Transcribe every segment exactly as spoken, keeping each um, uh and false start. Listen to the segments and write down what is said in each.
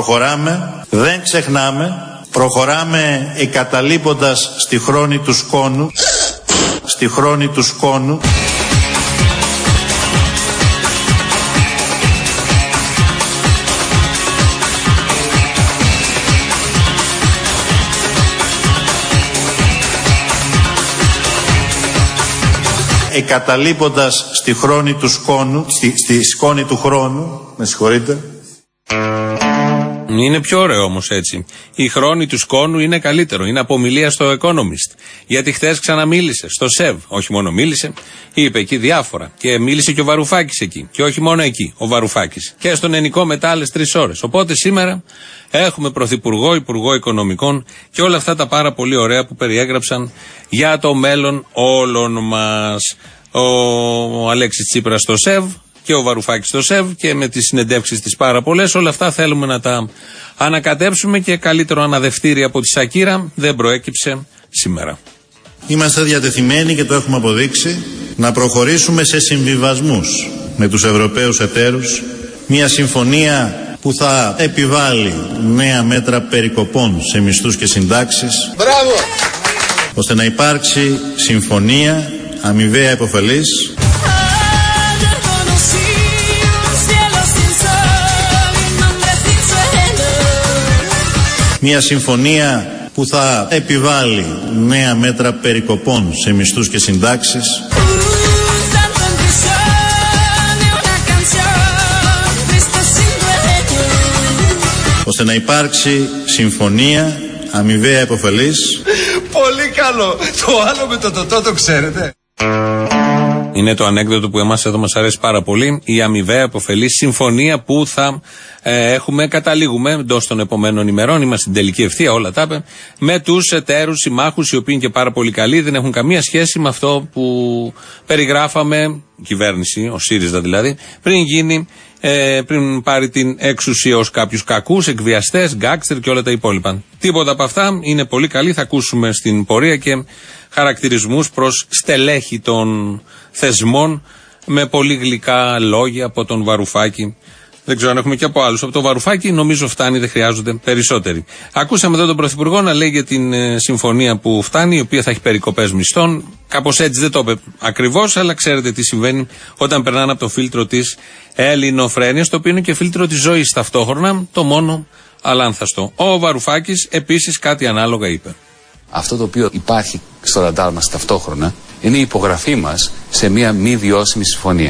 Προχωράμε, δεν ξεχνάμε, προχωράμε εγκαταλείποντας στη χρόνη του σκόνου, στη χρόνη του σκόνου. Εγκαταλείποντας στη χρόνη του σκόνου, στη, στη σκόνη του χρόνου, με συγχωρείτε. Είναι πιο ωραίο όμως έτσι. Η χρόνη του σκόνου είναι καλύτερο. Είναι από ομιλία στο Economist. Γιατί χθες ξαναμίλησε στο ΣΕΒ. Όχι μόνο μίλησε, είπε εκεί διάφορα. Και μίλησε και ο Βαρουφάκης εκεί. Και όχι μόνο εκεί, ο Βαρουφάκης. Και στον Ενικό μετά άλλες τρεις ώρες. Οπότε σήμερα έχουμε Πρωθυπουργό, Υπουργό Οικονομικών και όλα αυτά τα πάρα πολύ ωραία που περιέγραψαν για το μέλλον όλων μας. Ο, ο Αλέξης Τσίπρας στο ΣΕΒ και ο Βαρουφάκης στο ΣΕΒ και με τις συνεντεύξεις τις πάρα πολλές. Όλα αυτά θέλουμε να τα ανακατέψουμε και καλύτερο αναδευτήρι από τη Σακύρα δεν προέκυψε σήμερα. Είμαστε διατεθειμένοι και το έχουμε αποδείξει να προχωρήσουμε σε συμβιβασμούς με τους Ευρωπαίους εταίρους. Μια συμφωνία που θα επιβάλλει νέα μέτρα περικοπών σε μισθούς και συντάξεις. Μπράβο! Ώστε να υπάρξει συμφωνία αμοιβαία υποφελής. Μια συμφωνία που θα επιβάλλει νέα μέτρα περικοπών σε μισθούς και συντάξεις. Ώστε να υπάρξει συμφωνία αμοιβαία υποφελής. Πολύ καλό. Το άλλο με το τοτό το ξέρετε. Είναι το ανέκδοτο που εμάς εδώ μας αρέσει πάρα πολύ. Η αμοιβαία υποφελής συμφωνία που θα ε, έχουμε, καταλήγουμε εντός των επομένων ημερών. Είμαστε στην τελική ευθεία, όλα τα είπε. Με τους εταίρους, συμμάχους, οι οποίοι είναι και πάρα πολύ καλοί, δεν έχουν καμία σχέση με αυτό που περιγράφαμε, η κυβέρνηση, ο ΣΥΡΙΖΑ δηλαδή, πριν γίνει. Ε, πριν πάρει την εξουσία ως κάποιους κακούς, εκβιαστές, γκάκστερ και όλα τα υπόλοιπα. Τίποτα από αυτά είναι πολύ καλή. Θα ακούσουμε στην πορεία και χαρακτηρισμούς προς στελέχη των θεσμών με πολύ γλυκά λόγια από τον Βαρουφάκη. Δεν ξέρω αν έχουμε και από άλλους. Από το Βαρουφάκη νομίζω φτάνει, δεν χρειάζονται περισσότεροι. Ακούσαμε εδώ τον Πρωθυπουργό να λέει για την ε, συμφωνία που φτάνει, η οποία θα έχει περικοπές μισθών. Κάπως έτσι δεν το είπε ακριβώς, αλλά ξέρετε τι συμβαίνει όταν περνάνε από το φίλτρο της ελληνοφρένειας, το οποίο είναι και φίλτρο της ζωής ταυτόχρονα, το μόνο αλάνθαστο. Ο Βαρουφάκης επίσης κάτι ανάλογα είπε. Αυτό το οποίο υπάρχει στο ραντάρ μας ταυτόχρονα είναι η υπογραφή μας σε μια μη βιώσιμη συμφωνία.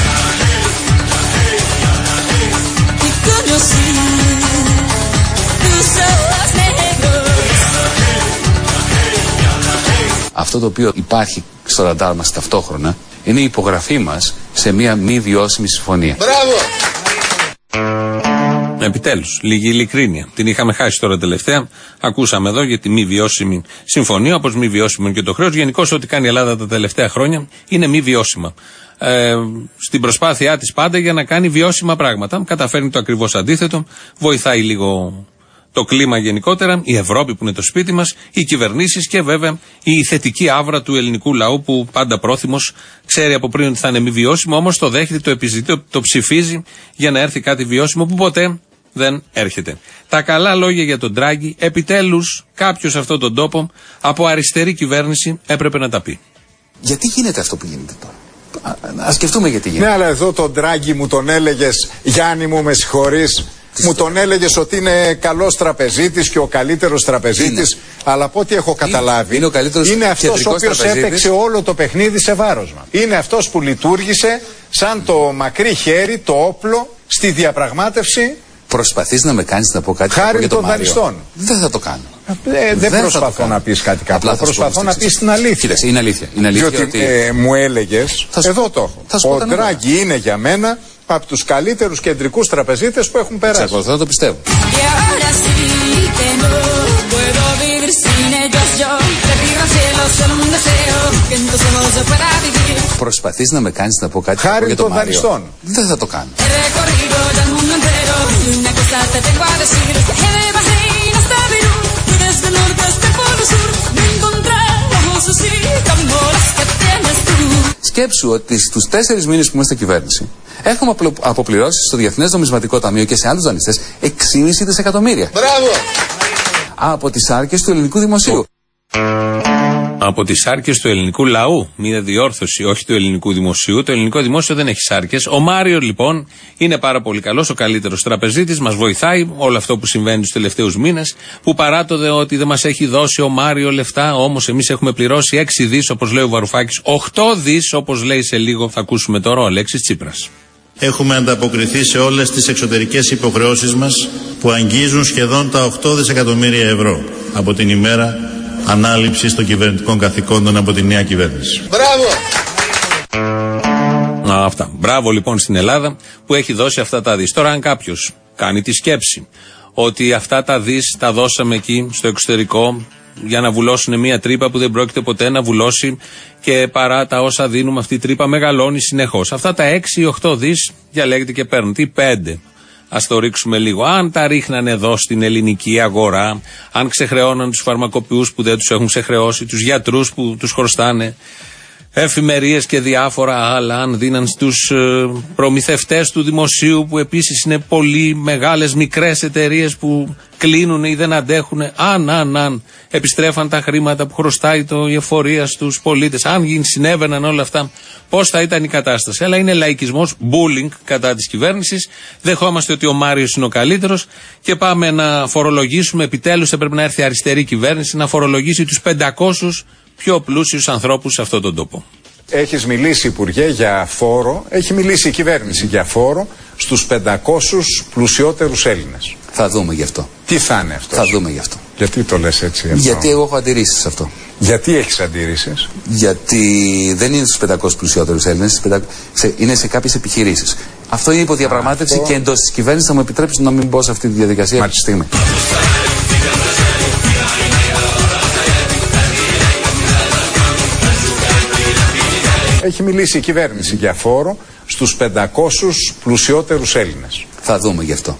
Αυτό το οποίο υπάρχει στο ραντάρ μας ταυτόχρονα είναι η υπογραφή μας σε μια μη βιώσιμη συμφωνία. Μπράβο! Επιτέλους, λίγη ειλικρίνεια. Την είχαμε χάσει τώρα τελευταία. Ακούσαμε εδώ για τη μη βιώσιμη συμφωνία, όπως μη βιώσιμο και το χρέος. Γενικώς, ό,τι κάνει η Ελλάδα τα τελευταία χρόνια είναι μη βιώσιμα. Ε, στην προσπάθειά της πάντα για να κάνει βιώσιμα πράγματα. Καταφέρνει το ακριβώς αντίθετο. Βοηθάει λίγο το κλίμα γενικότερα, η Ευρώπη που είναι το σπίτι μας, οι κυβερνήσεις και βέβαια η θετική άβρα του ελληνικού λαού που πάντα πρόθυμος ξέρει από πριν ότι θα είναι μη βιώσιμο, όμως το δέχεται, το επιζητεί, το ψηφίζει για να έρθει κάτι βιώσιμο που ποτέ δεν έρχεται. Τα καλά λόγια για τον Ντράγκη, επιτέλους κάποιος σε αυτόν τον τόπο από αριστερή κυβέρνηση έπρεπε να τα πει. Γιατί γίνεται αυτό που γίνεται τώρα? Ας σκεφτούμε γιατί γίνεται. Ναι, αλλά εδώ τον Ντράγκη μου τον έλεγες, Γιάννη μου με συγχωρείς, μου τον έλεγες ότι είναι καλός τραπεζίτης και ο καλύτερος τραπεζίτης, αλλά από ό,τι έχω καταλάβει είναι, είναι, είναι αυτός ο οποίος έπαιξε όλο το παιχνίδι σε βάρος μας. Είναι αυτός που λειτουργήσε σαν το μακρύ χέρι, το όπλο στη διαπραγμάτευση. Προσπαθείς να με κάνεις να πω κάτι χάρη για των τον δανειστών. Δεν θα το κάνω. Ε, δεν δεν προσπαθώ να πεις κάτι κάποιο. Προσπαθώ να πεις την αλήθεια. Κοίταξε, είναι αλήθεια. Είναι αλήθεια διότι ότι... ε, μου έλεγες, θα εδώ το έχω. Ο Ντράγκη είναι για μένα από τους καλύτερους κεντρικούς τραπεζίτες που έχουν περάσει. Εξακολουθώ να το πιστεύω. Προσπαθείς να με κάνεις να πω κάτι χάρη για των δανειστών. Δεν θα το κάνω. σκέψου ότι στους τέσσερις μήνες που είμαστε κυβέρνηση έχουμε αποπληρώσει στο Διεθνές Νομισματικό Ταμείο και σε άλλους δανειστές έξι κόμμα πέντε δισεκατομμύρια. Μπράβο! Από τις άρκες του ελληνικού δημοσίου. Από τις σάρκες του ελληνικού λαού. Μία διόρθωση, όχι του ελληνικού δημοσίου. Το ελληνικό δημόσιο δεν έχει σάρκες. Ο Μάριο λοιπόν είναι πάρα πολύ καλός, ο καλύτερος τραπεζίτης. Μας βοηθάει όλο αυτό που συμβαίνει τους τελευταίους μήνες. Που παρά το δε ότι δεν μας έχει δώσει ο Μάριο λεφτά, όμως εμείς έχουμε πληρώσει έξι δις, όπως λέει ο Βαρουφάκης, οκτώ δις, όπως λέει σε λίγο, θα ακούσουμε τώρα ο Αλέξης Τσίπρας. Έχουμε ανταποκριθεί σε όλες τις εξωτερικές υποχρεώσεις μας που αγγίζουν σχεδόν τα οκτώ δισεκατομμύρια ευρώ από την ημέρα ανάληψης των κυβερνητικών καθηκόντων από τη νέα κυβέρνηση. Μπράβο! Α, αυτά. Μπράβο λοιπόν στην Ελλάδα που έχει δώσει αυτά τα δις. Τώρα αν κάποιος κάνει τη σκέψη ότι αυτά τα δις τα δώσαμε εκεί στο εξωτερικό για να βουλώσουν μια τρύπα που δεν πρόκειται ποτέ να βουλώσει και παρά τα όσα δίνουμε αυτή η τρύπα μεγαλώνει συνεχώς. Αυτά τα έξι ή οκτώ δις διαλέγεται και παίρνουν. Τι πέντε. Ας το ρίξουμε λίγο. Αν τα ρίχνανε εδώ στην ελληνική αγορά, αν ξεχρεώναν τους φαρμακοποιούς που δεν τους έχουν ξεχρεώσει, τους γιατρούς που τους χρωστάνε, εφημερίες και διάφορα άλλα, αν δίναν στους ε, προμηθευτές του δημοσίου που επίσης είναι πολύ μεγάλες μικρές εταιρείες που κλείνουν ή δεν αντέχουν, αν, αν, αν επιστρέφαν τα χρήματα που χρωστάει το η εφορία στους πολίτες, αν συνέβαιναν όλα αυτά, πώς θα ήταν η κατάσταση. Αλλά είναι λαϊκισμός, bullying κατά της κυβέρνησης. Δεχόμαστε ότι ο Μάριος είναι ο καλύτερος και πάμε να φορολογήσουμε. Επιτέλους έπρεπε να έρθει αριστερή κυβέρνηση να φορολογήσει τους πεντακόσιους πιο πλούσιους ανθρώπους σε αυτόν τον τόπο. Έχεις μιλήσει, Υπουργέ, για φόρο, έχει μιλήσει η κυβέρνηση για φόρο στους πεντακόσιους πλουσιότερους Έλληνες. Θα δούμε γι' αυτό. Τι θα είναι αυτό? Θα δούμε γι' αυτό. Γιατί το λες έτσι αυτό? Γιατί εγώ έχω αντιρρήσεις σε αυτό. Γιατί έχεις αντιρρήσεις? Γιατί δεν είναι στους πεντακόσιους πλουσιότερους Έλληνες, είναι σε κάποιες επιχειρήσεις. Αυτό είναι υποδιαπραγμάτευση αυτό... και εντός της κυβέρνησης. Θα μου επιτρέψει να μην μπω σε αυτή τη διαδικασία αυτή τη στιγμή. Έχει μιλήσει η κυβέρνηση για φόρο στους πεντακόσιους πλουσιότερους Έλληνες. Θα δούμε γι' αυτό.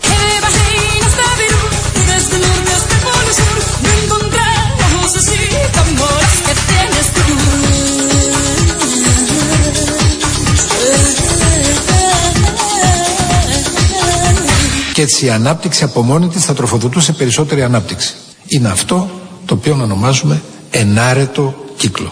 Και έτσι η ανάπτυξη από μόνη της θα τροφοδοτούσε περισσότερη ανάπτυξη. Είναι αυτό το οποίο ονομάζουμε ενάρετο κύκλο.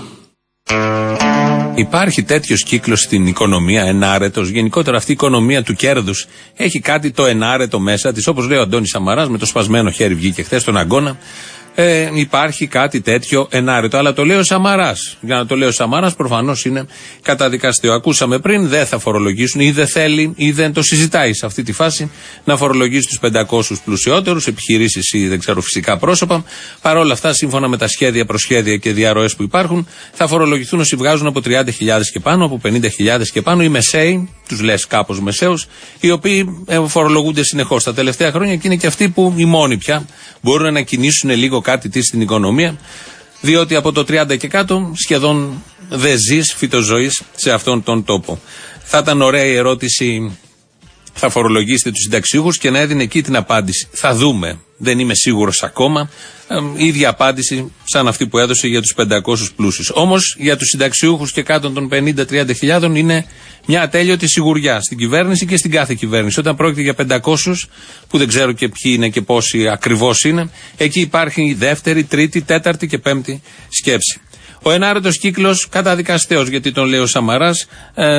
Υπάρχει τέτοιος κύκλος στην οικονομία, ενάρετος. Γενικότερα αυτή η οικονομία του κέρδους έχει κάτι το ενάρετο μέσα της. Όπως λέει ο Αντώνης Σαμαράς, με το σπασμένο χέρι βγήκε χθες στον αγώνα. Ε, υπάρχει κάτι τέτοιο ενάρετο. Αλλά το λέει ο Σαμαράς. Για να το λέει ο Σαμαράς, προφανώς είναι καταδικαστέο. Ακούσαμε πριν, δεν θα φορολογήσουν ή δεν θέλει ή δεν το συζητάει σε αυτή τη φάση να φορολογήσει τους πεντακόσιους πλουσιότερους, επιχειρήσεις ή δεν ξέρω φυσικά πρόσωπα. Παρ' όλα αυτά, σύμφωνα με τα σχέδια, προσχέδια και διαρροές που υπάρχουν, θα φορολογηθούν όσοι βγάζουν από τριάντα χιλιάδες και πάνω, από πενήντα χιλιάδες και πάνω, οι μεσαίοι, τους λες κάπως μεσαίους, οι οποίοι φορολογούνται συνεχώς τα τελευταία χρόνια και είναι και αυτοί που οι μόνοι πια μπορούν να κινήσουν λίγο κάτι τι στην οικονομία, διότι από το τριάντα και κάτω σχεδόν δεν ζεις φυτοζωής σε αυτόν τον τόπο. Θα ήταν ωραία η ερώτηση, θα φορολογήσετε τους συνταξιούχους, και να έδινε εκεί την απάντηση. Θα δούμε. Δεν είμαι σίγουρος ακόμα. Ε, ίδια απάντηση σαν αυτή που έδωσε για τους πεντακόσιους πλούσιους. Όμως για τους συνταξιούχους και κάτω των πενήντα με τριάντα χιλιάδων είναι μια ατέλειωτη σιγουριά στην κυβέρνηση και στην κάθε κυβέρνηση. Όταν πρόκειται για πεντακόσιους, που δεν ξέρω και ποιοι είναι και πόσοι ακριβώς είναι, εκεί υπάρχει η δεύτερη, τρίτη, τέταρτη και πέμπτη σκέψη. Ο ενάρετος κύκλος καταδικαστέος, γιατί τον λέει ο Σαμαράς, ε,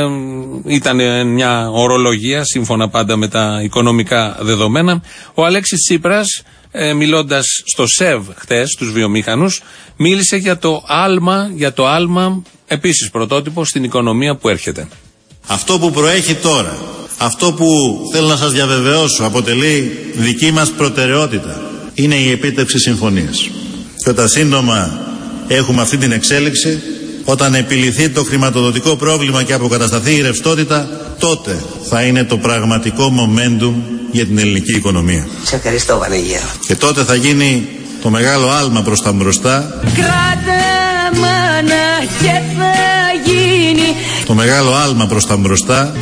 ήταν μια ορολογία σύμφωνα πάντα με τα οικονομικά δεδομένα. Ο Αλέξης Τσίπρας, ε, μιλώντας στο ΣΕΒ χτες, στους βιομήχανους, μίλησε για το άλμα, για το άλμα επίσης πρωτότυπο στην οικονομία που έρχεται. Αυτό που προέχει τώρα, αυτό που θέλω να σας διαβεβαιώσω αποτελεί δική μας προτεραιότητα, είναι η επίτευξη συμφωνίας. Και όταν σύντομα έχουμε αυτή την εξέλιξη, όταν επιλυθεί το χρηματοδοτικό πρόβλημα και αποκατασταθεί η ρευστότητα, τότε θα είναι το πραγματικό momentum για την ελληνική οικονομία. Σε ευχαριστώ, Βανίγερο. Και τότε θα γίνει το μεγάλο άλμα προς τα μπροστά. Κράτα μάνα και θα γίνει Το μεγάλο άλμα προς τα μπροστά.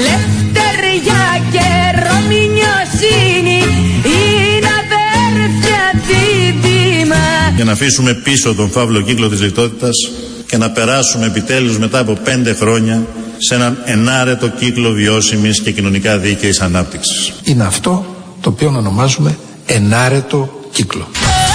Λευτεριά και ρομινιοσύνη είναι αδέρφια δίδυμα. Για να αφήσουμε πίσω τον φαύλο κύκλο της λιτότητας και να περάσουμε επιτέλους μετά από πέντε χρόνια σε έναν ενάρετο κύκλο βιώσιμης και κοινωνικά δίκαιης ανάπτυξης. Είναι αυτό το οποίο ονομάζουμε ενάρετο κύκλο.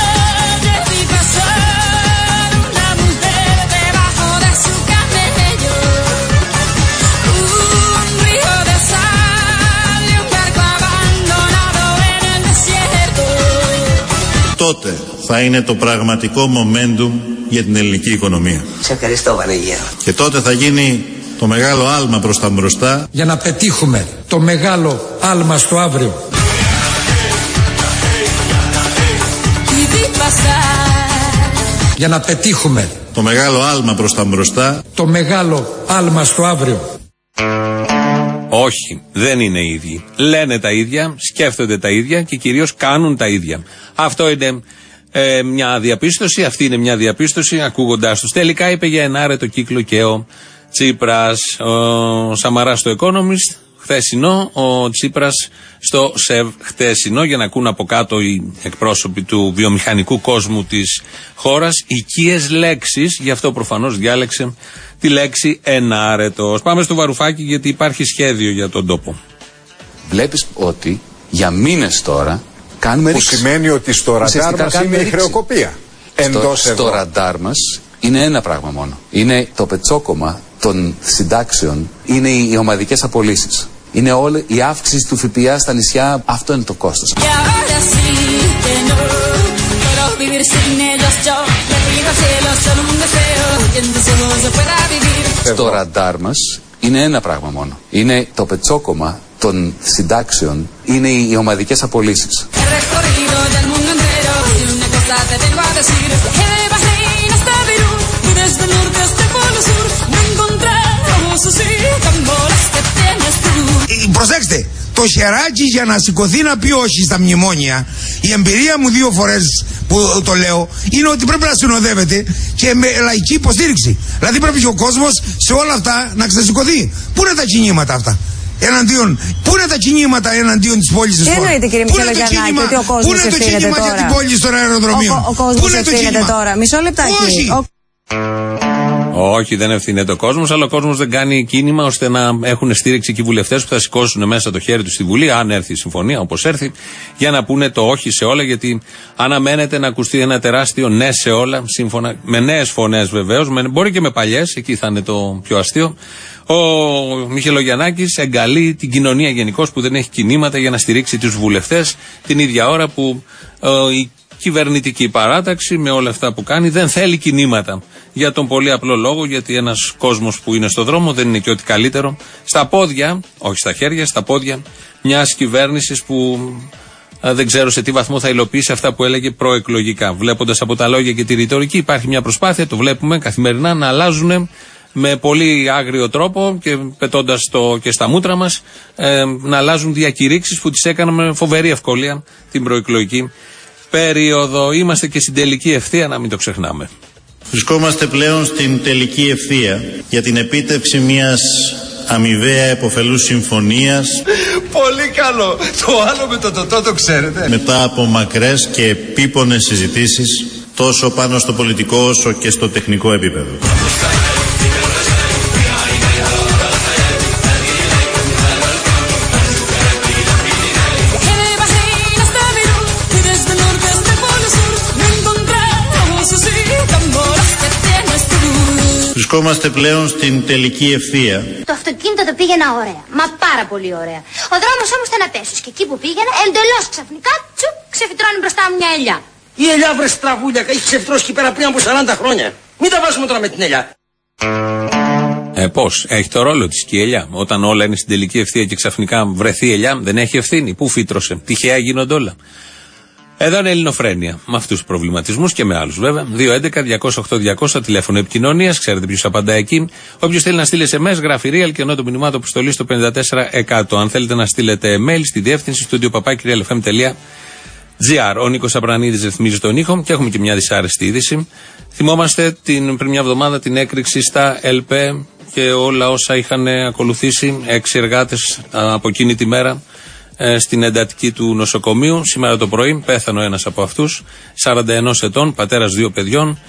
Τότε θα είναι το πραγματικό momentum για την ελληνική οικονομία. Σε ευχαριστώ, Βανίγερο. Και τότε θα γίνει το μεγάλο άλμα προς τα μπροστά για να πετύχουμε το μεγάλο άλμα στο αύριο. Για να πετύχουμε το μεγάλο άλμα προς τα μπροστά το μεγάλο άλμα στο αύριο. Όχι, δεν είναι οι ίδιοι. Λένε τα ίδια, σκέφτονται τα ίδια και κυρίως κάνουν τα ίδια. Αυτό είναι ε, μια διαπίστωση, αυτή είναι μια διαπίστωση ακούγοντάς τους. Τελικά είπε για ενάρετο κύκλο και ο Τσίπρας, ο Σαμαράς στο Economist χθεσινό, ο Τσίπρας στο ΣΕΒ χθεσινό, για να ακούν από κάτω οι εκπρόσωποι του βιομηχανικού κόσμου της χώρας οικίες λέξεις, γι' αυτό προφανώς διάλεξε τη λέξη ενάρετος. Πάμε στο Βαρουφάκι γιατί υπάρχει σχέδιο για τον τόπο. Βλέπεις ότι για μήνες τώρα κάνουμε που ρήξη. Σημαίνει ότι στο ραντάρ μας είναι η χρεοκοπία. Στο, στο ραντάρ μας είναι ένα πράγμα μόνο. Είναι το πετσόκομα των συντάξεων, είναι οι, οι ομαδικές απολύσεις. Είναι όλη η αύξηση του ΦΠΑ στα νησιά, αυτό είναι το κόστος. Στο ραντάρ μας είναι ένα πράγμα μόνο. Είναι το πετσόκομα των συντάξεων, είναι οι, οι ομαδικές απολύσεις. Προσέξτε, το χεράκι για να σηκωθεί να πει όχι στα μνημόνια, η εμπειρία μου δύο φορές που το λέω, είναι ότι πρέπει να συνοδεύεται και με λαϊκή υποστήριξη. Δηλαδή πρέπει και ο κόσμος σε όλα αυτά να ξεσηκωθεί. Πού είναι τα κινήματα αυτά? Εναντίον, πού είναι τα κινήματα εναντίον της πόλης της χώρας? Εννοείται, κύριε Μιχαηλογιαννάκη, ότι ο κόσμος ευθύνεται τώρα. Για την πόλη στον αεροδρομίο. Ο, ο κόσμος ευθύνεται τώρα. Μισό λεπτάκι. Όχι. Ο... Όχι, δεν ευθύνεται ο κόσμος, αλλά ο κόσμος δεν κάνει κίνημα ώστε να έχουν στήριξη και οι βουλευτές που θα σηκώσουν μέσα το χέρι τους στη Βουλή, αν έρθει η συμφωνία, όπως έρθει, για να πούνε το όχι σε όλα, γιατί αναμένεται να ακουστεί ένα τεράστιο ναι σε όλα, σύμφωνα με νέες φωνές βεβαίως, μπορεί και με παλιές, εκεί θα είναι το πιο αστείο. Ο Μιχαηλογιαννάκης εγκαλεί την κοινωνία γενικώς που δεν έχει κινήματα για να στηρίξει τους βουλευτές, την ίδια ώρα που ε, η κυβερνητική παράταξη με όλα αυτά που κάνει δεν θέλει κινήματα. Για τον πολύ απλό λόγο, γιατί ένας κόσμος που είναι στο δρόμο δεν είναι και ό,τι καλύτερο στα πόδια, όχι στα χέρια, στα πόδια μιας κυβέρνησης που α, δεν ξέρω σε τι βαθμό θα υλοποιήσει αυτά που έλεγε προεκλογικά. Βλέποντας από τα λόγια και τη ρητορική, υπάρχει μια προσπάθεια, το βλέπουμε καθημερινά, να αλλάζουν με πολύ άγριο τρόπο και πετώντας το και στα μούτρα μας, ε, να αλλάζουν διακηρύξεις που τις έκαναμε με φοβερή ευκολία την προεκλογική περίοδο. Είμαστε και στην τελική ευθεία, να μην το ξεχνάμε. Βρισκόμαστε πλέον στην τελική ευθεία για την επίτευξη μιας αμοιβαία επωφελούς συμφωνίας. Πολύ καλό. Το άλλο με το τοτό το ξέρετε. Μετά από μακρές και επίπονες συζητήσεις τόσο πάνω στο πολιτικό όσο και στο τεχνικό επίπεδο. Βρισκόμαστε πλέον στην τελική ευθεία. Το αυτοκίνητο το πήγαινα ωραία, μα πάρα πολύ ωραία. Ο δρόμος όμως ήταν απέσιος και εκεί που πήγαινα εντελώς ξαφνικά τσουπ ξεφυτρώνει μπροστά μου μια ελιά. Η ελιά βρε στραβούλια, έχει ξεφυτρώσει εκεί πέρα πριν από σαράντα χρόνια. Μην τα βάζουμε τώρα με την ελιά. Ε, πώς, έχει το ρόλο της και η ελιά. Όταν όλα είναι στην τελική ευθεία και ξαφνικά βρεθεί η ελιά, δεν έχει ευθύνη. Πού φύτρωσε, τυχαία γίνονται όλα. Εδώ είναι Ελληνοφρένεια, με αυτούς τους προβληματισμούς και με άλλους βέβαια. δύο έντεκα διακόσια οκτώ διακόσια τηλέφωνο επικοινωνίας, ξέρετε ποιος απαντά εκεί. Όποιος θέλει να στείλει ες εμ ες, γράφει real και ενώ το μηνυμάτο που στολεί στο πενήντα τέσσερα εκατό. Αν θέλετε να στείλετε mail στη διεύθυνση studio παπάκι real εφ εμ τελεία τζι άρ. Ο Νίκος Απρανίδης ρυθμίζει τον ήχο και έχουμε και μια δυσάρεστη είδηση. Θυμόμαστε την, πριν μια εβδομάδα την έκρηξη στα ΕΛΠΕ και όλα όσα είχαν ακολουθήσει, έξι εργάτες από εκείνη τη μέρα στην εντατική του νοσοκομείου. Σήμερα το πρωί πέθανε ο ένας από αυτούς, σαράντα ένα ετών, πατέρας δύο παιδιών,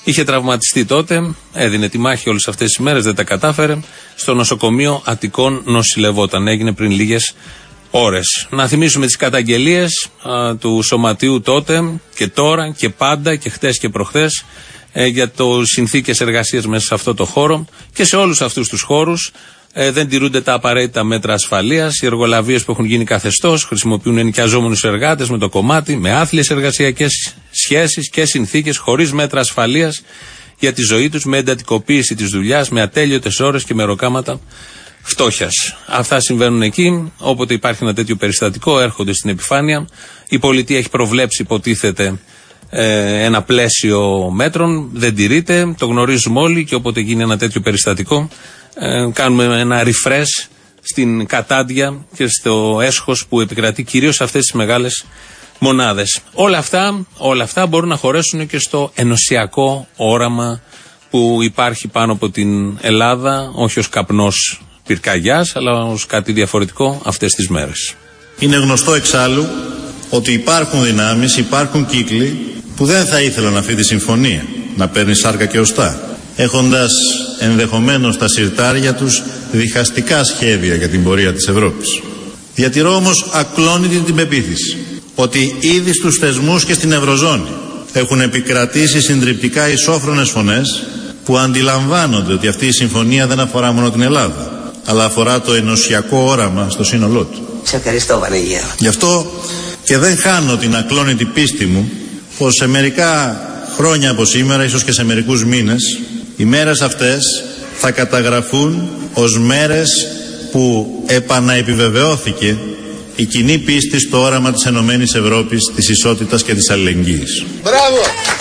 Είχε τραυματιστεί τότε, έδινε τη μάχη όλες αυτές τις μέρες, δεν τα κατάφερε. Στο νοσοκομείο Αττικών νοσηλευόταν. Έγινε πριν λίγες ώρες. Να θυμίσουμε τις καταγγελίες α, του Σωματείου τότε και τώρα και πάντα και χτες και προχτές ε, για το συνθήκες εργασίας μέσα σε αυτό το χώρο και σε όλους αυτούς τους χώρους. Ε, δεν τηρούνται τα απαραίτητα μέτρα ασφαλείας. Οι εργολαβίες που έχουν γίνει καθεστώς χρησιμοποιούν ενοικιαζόμενους εργάτες με το κομμάτι, με άθλιες εργασιακές σχέσεις και συνθήκες χωρίς μέτρα ασφαλείας για τη ζωή τους, με εντατικοποίηση της δουλειάς, με ατέλειωτες ώρες και με ροκάματα φτώχειας. Αυτά συμβαίνουν εκεί. Όποτε υπάρχει ένα τέτοιο περιστατικό, έρχονται στην επιφάνεια. Η πολιτεία έχει προβλέψει, υποτίθεται, ε, ένα πλαίσιο μέτρων. Δεν τηρείται, το γνωρίζουμε όλοι και όποτε γίνει ένα τέτοιο περιστατικό, ε, κάνουμε ένα refresh στην κατάντια και στο έσχος που επικρατεί κυρίως σε αυτές τις μεγάλες μονάδες. Όλα αυτά, όλα αυτά μπορούν να χωρέσουν και στο ενωσιακό όραμα που υπάρχει πάνω από την Ελλάδα, όχι ως καπνός πυρκαγιάς, αλλά ως κάτι διαφορετικό αυτές τις μέρες. Είναι γνωστό εξάλλου ότι υπάρχουν δυνάμεις, υπάρχουν κύκλοι που δεν θα ήθελαν αυτή τη συμφωνία να παίρνει σάρκα και οστά, έχοντας ενδεχομένως τα συρτάρια τους διχαστικά σχέδια για την πορεία της Ευρώπης. Διατηρώ όμως ακλόνητη την πεποίθηση ότι ήδη στους θεσμούς και στην Ευρωζώνη έχουν επικρατήσει συντριπτικά ισόφρονες φωνές που αντιλαμβάνονται ότι αυτή η συμφωνία δεν αφορά μόνο την Ελλάδα, αλλά αφορά το ενωσιακό όραμα στο σύνολό του. Σε ευχαριστώ, Βανίγια. Γι' αυτό και δεν χάνω την ακλόνητη πίστη μου πως σε μερικά χρόνια από σήμερα, ίσως και σε μερικούς μήνες, οι μέρες αυτές θα καταγραφούν ως μέρες που επαναεπιβεβαιώθηκε η κοινή πίστη στο όραμα της Ενωμένης Ευρώπης, της ισότητας και της αλληλεγγύης. Μπράβο!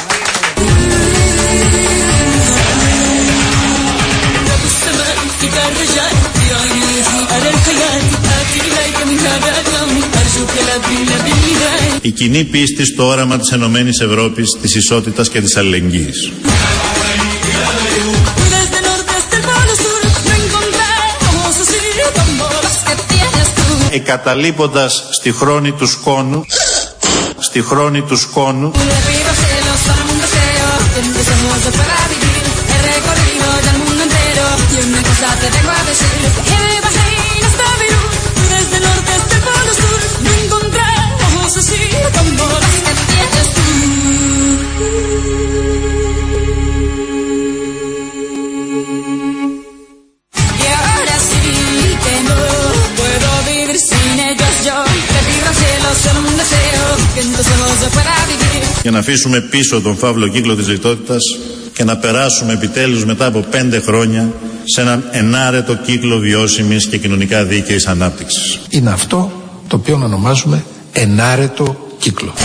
Η κοινή πίστη στο όραμα της Ενωμένης Ευρώπης, της ισότητας και της αλληλεγγύης. Εκαταλείποντας στη χρόνη του σκόνου, στη χρόνη του σκόνου, για να αφήσουμε πίσω τον φαύλο κύκλο της λιτότητας και να περάσουμε επιτέλους μετά από πέντε χρόνια σε έναν ενάρετο κύκλο βιώσιμης και κοινωνικά δίκαιης ανάπτυξης. Είναι αυτό το οποίο ονομάζουμε ενάρετο κύκλο.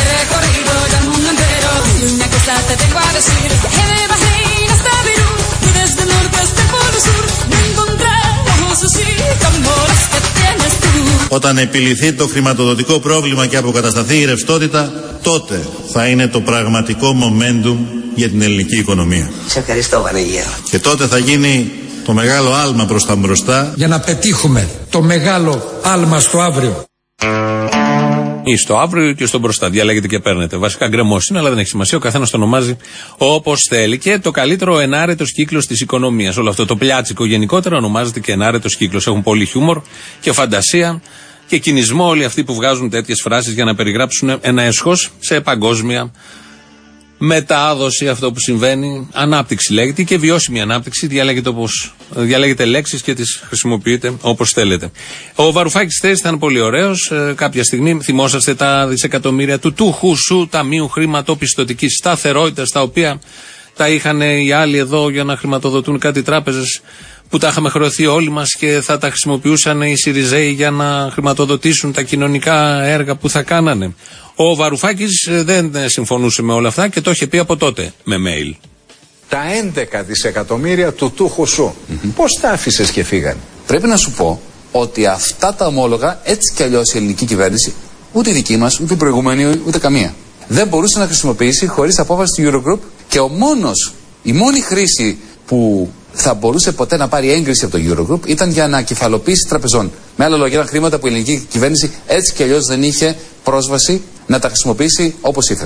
Όταν επιλυθεί το χρηματοδοτικό πρόβλημα και αποκατασταθεί η ρευστότητα, τότε θα είναι το πραγματικό momentum για την ελληνική οικονομία. Σε ευχαριστώ, Βανίγια. Και τότε θα γίνει το μεγάλο άλμα προς τα μπροστά, για να πετύχουμε το μεγάλο άλμα στο αύριο. Ή στο αύριο και στο μπροστά. Διαλέγετε και παίρνετε. Βασικά γκρεμός είναι, αλλά δεν έχει σημασία. Ο καθένας το ονομάζει όπως θέλει. Και το καλύτερο ενάρετος κύκλος της οικονομίας. Όλο αυτό το πλιάτσικο γενικότερα ονομάζεται και ενάρετος κύκλος. Έχουν πολύ χιούμορ και φαντασία και κινησμό όλοι αυτοί που βγάζουν τέτοιες φράσεις για να περιγράψουν ένα έσχος σε παγκόσμια μετάδοση, αυτό που συμβαίνει. Ανάπτυξη λέγεται και βιώσιμη ανάπτυξη. Διαλέγετε, όπως, διαλέγετε λέξεις και τις χρησιμοποιείτε όπως θέλετε. Ο Βαρουφάκης θέσης ήταν πολύ ωραίος. Ε, κάποια στιγμή θυμόσαστε τα δισεκατομμύρια του τούχου σου Ταμείου Χρηματοπιστωτικής Σταθερότητας, τα οποία τα είχαν οι άλλοι εδώ για να χρηματοδοτούν κάτι τράπεζες που τα είχαμε χρεωθεί όλοι μας και θα τα χρησιμοποιούσαν οι Σιριζέοι για να χρηματοδοτήσουν τα κοινωνικά έργα που θα κάνανε. Ο Βαρουφάκης δεν συμφωνούσε με όλα αυτά και το είχε πει από τότε με mail. Τα έντεκα δισεκατομμύρια του τούχου σου, mm-hmm. πώς τα άφησες και φύγανε? Πρέπει να σου πω ότι αυτά τα ομόλογα, έτσι κι αλλιώς η ελληνική κυβέρνηση, ούτε η δική μας, ούτε η προηγούμενη, ούτε καμία, δεν μπορούσε να χρησιμοποιήσει χωρίς απόφαση του Eurogroup και ο μόνος, η μόνη χρήση που θα μπορούσε ποτέ να πάρει έγκριση από το Eurogroup ήταν για ανακεφαλοποίηση τραπεζών. Με άλλα λόγια, ήταν χρήματα που η ελληνική κυβέρνηση έτσι κι αλλιώς δεν είχε πρόσβαση να τα χρησιμοποιήσει όπως ήθελε.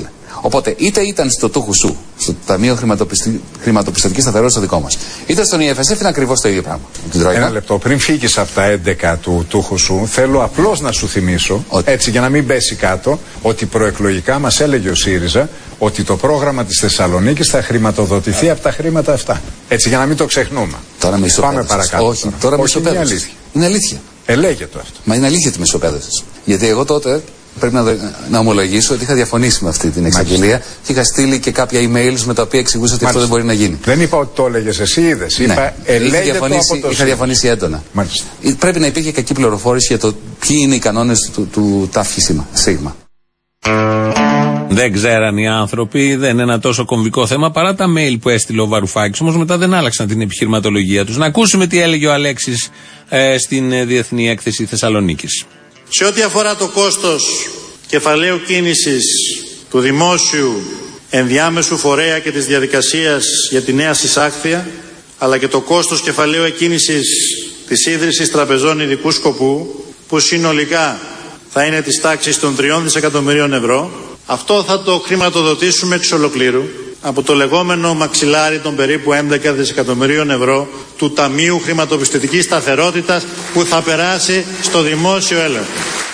Οπότε είτε ήταν στο τούχου σου, στο Ταμείο Χρηματοπιστωτική Σταθερότητα δικό μας, είτε στον ι εφ ες εφ, είναι ακριβώς το ίδιο πράγμα. Ένα λεπτό. Πριν φύγεις από τα έντεκα του τούχου σου, θέλω απλώς να σου θυμίσω, ότι... έτσι για να μην πέσει κάτω, ότι προεκλογικά μας έλεγε ο ΣΥΡΙΖΑ ότι το πρόγραμμα της Θεσσαλονίκης θα χρηματοδοτηθεί από τα χρήματα αυτά. Έτσι για να μην το ξεχνούμε. Τώρα με Πάμε παρακάτω. Όχι, τώρα, τώρα με ισοπαίδωσες. Είναι αλήθεια. Ελέγεται αυτό. Μα είναι αλήθεια ότι με ισοπαίδωσες. Γιατί εγώ τότε πρέπει να, να ομολογήσω ότι είχα διαφωνήσει με αυτή την εξαγγελία και είχα στείλει και κάποια emails με τα οποία εξηγούσα ότι Μάλιστα. αυτό δεν μπορεί να γίνει. Δεν είπα ότι το έλεγες εσύ, είδες. Ναι. Είπα ελέγεται το από το Είχα διαφωνήσει έντονα. Μάλιστα. Πρέπει να υπήρχε κακή πληροφόρηση για το ποιοι είναι οι κανόνες του, του ΤΑΦ ΣΥΓΜΑ. Δεν ξέραν οι άνθρωποι, δεν είναι ένα τόσο κομβικό θέμα παρά τα mail που έστειλε ο Βαρουφάκης. Όμως μετά δεν άλλαξαν την επιχειρηματολογία τους. Να ακούσουμε τι έλεγε ο Αλέξης ε, στην ε, Διεθνή Έκθεση Θεσσαλονίκης. Σε ό,τι αφορά το κόστος κεφαλαίου κίνησης του δημόσιου ενδιάμεσου φορέα και της διαδικασίας για τη νέα συσάκθεια, αλλά και το κόστος κεφαλαίου εκκίνησης της ίδρυσης τραπεζών ειδικού σκοπού, που συνολικά θα είναι της τάξης των τριών δισεκατομμυρίων ευρώ, αυτό θα το χρηματοδοτήσουμε εξ ολοκλήρου από το λεγόμενο μαξιλάρι των περίπου έντεκα δισεκατομμυρίων ευρώ του Ταμείου Χρηματοπιστωτικής Σταθερότητας, που θα περάσει στο δημόσιο έλεγχο.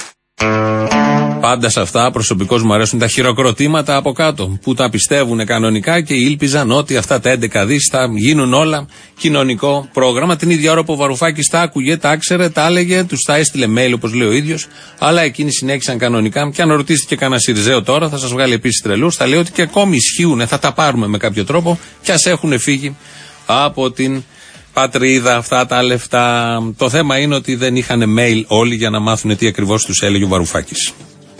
Πάντα σε αυτά προσωπικώς μου αρέσουν τα χειροκροτήματα από κάτω, που τα πιστεύουν κανονικά και ήλπιζαν ότι αυτά τα έντεκα δις θα γίνουν όλα κοινωνικό πρόγραμμα. Την ίδια ώρα που ο Βαρουφάκης τα άκουγε, τα άξερε, τα έλεγε, τους τα έστειλε mail όπως λέει ο ίδιος, αλλά εκείνοι συνέχισαν κανονικά. Και αν ρωτήσετε και κανένα Σιριζέο τώρα, θα σας βγάλει επίσης τρελούς, θα λέει ότι και ακόμη ισχύουν, θα τα πάρουμε με κάποιο τρόπο, κι ας έχουν φύγει από την πατρίδα αυτά τα λεφτά. Το θέμα είναι ότι δεν είχαν mail όλοι για να μάθουν τι ακριβώς τους έλεγε ο Βαρουφάκης.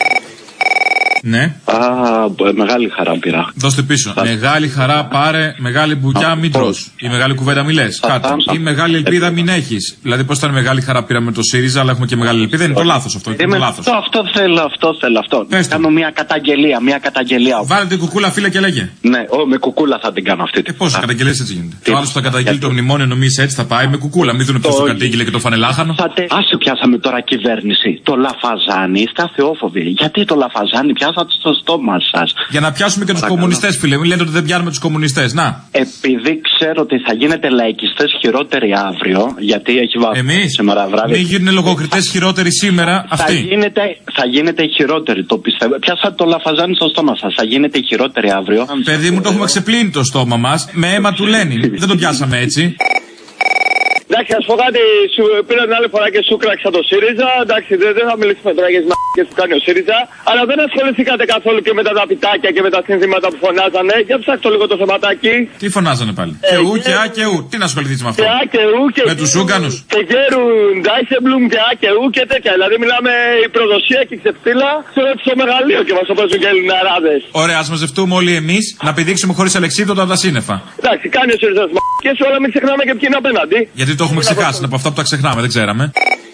Ναι. Α, μεγάλη χαρά πήρα. Δώστε πίσω. Θα... Μεγάλη χαρά πάρε, μεγάλη μπουκιά μην τρως. Ή μεγάλη κουβέντα μην λες. Κάτι. Ή μεγάλη ελπίδα μην έχεις. Δηλαδή, πώς ήταν μεγάλη χαρά πήρα με το ΣΥΡΙΖΑ, αλλά έχουμε και μεγάλη ελπίδα. Είναι το λάθος αυτό. Είναι το λάθος. Αυτό, αυτό θέλω, αυτό θέλω. Αυτό. Κάνω μια καταγγελία. Μια καταγγελία. Βάλε την κουκούλα, φίλε, και λέγε. Ναι, ο, με κουκούλα θα την κάνω αυτή. Ε, πόσες καταγγελίες έτσι γίνεται. Ο άλλος που θα καταγγείλει το μνημόνιο νομίζει έτσι θα πάει με κουκούλα. Μην δουν ποιος το κατήγγειλε και το φανελάχανο. Άσε πιάσαμε τώρα κυβέρνηση. Το λαφαζάνι, είστε θεόφοβοι. Γιατί το λαφαζάνι πιάσατε στο στόμα σας. Για να πιάσουμε και τους κομμουνιστές, φίλε. Μην λέτε ότι δεν πιάνουμε τους κομμουνιστές. Να. Επειδή ξέρω ότι θα γίνετε λαϊκιστές χειρότεροι αύριο, γιατί έχει βάλει σήμερα βράδυ. Μην γίνουν λογοκριτές χειρότεροι σήμερα αυτοί. Θα γίνετε, θα γίνετε χειρότεροι, το πιστεύω. Πιάσατε το λαφαζάνι στο στόμα σας. Θα γίνετε χειρότεροι αύριο. Παιδί μου, το έχουμε ξεπλύνει το στόμα μας με αίμα του Λένιν. Δεν το πιάσαμε έτσι. Εντάξει, α πω κάτι, σου πήρα την άλλη φορά και σου κράξα το ΣΥΡΙΖΑ. Εντάξει, δεν, δεν θα μιλήσουμε τώρα για τι μ***κες που κάνει ο ΣΥΡΙΖΑ. Αλλά δεν ασχοληθήκατε καθόλου και με τα ταπιτάκια και με τα συνθήματα που φωνάζανε. Για ψάξτε λίγο το θεματάκι. Τι φωνάζανε πάλι. Ε, και ου και α και ου. Τι να ασχοληθείς με αυτό. Και α και ου και. Με τους Ούγκανους. Και γέρουν Ντάισεμπλουμ και α και ου και τέτοια. Δηλαδή μιλάμε η προδοσία και η ξεφτύλα στο μεγαλείο και μα το παίζουν και Ελληναράδες. Ωραία, α μαζευτούμε όλοι εμείς να πηδήξουμε χωρίς αλεξίδωτα τα σύννεφα. Εντάξει, κάνει ο ΣΥΡΙΖΑ και όλα μην ξεχνάμε και ποιοι είναι απέναντι. Γιατί το έχουμε ξεχάσει, από αυτά που τα ξεχνάμε, δεν ξέραμε.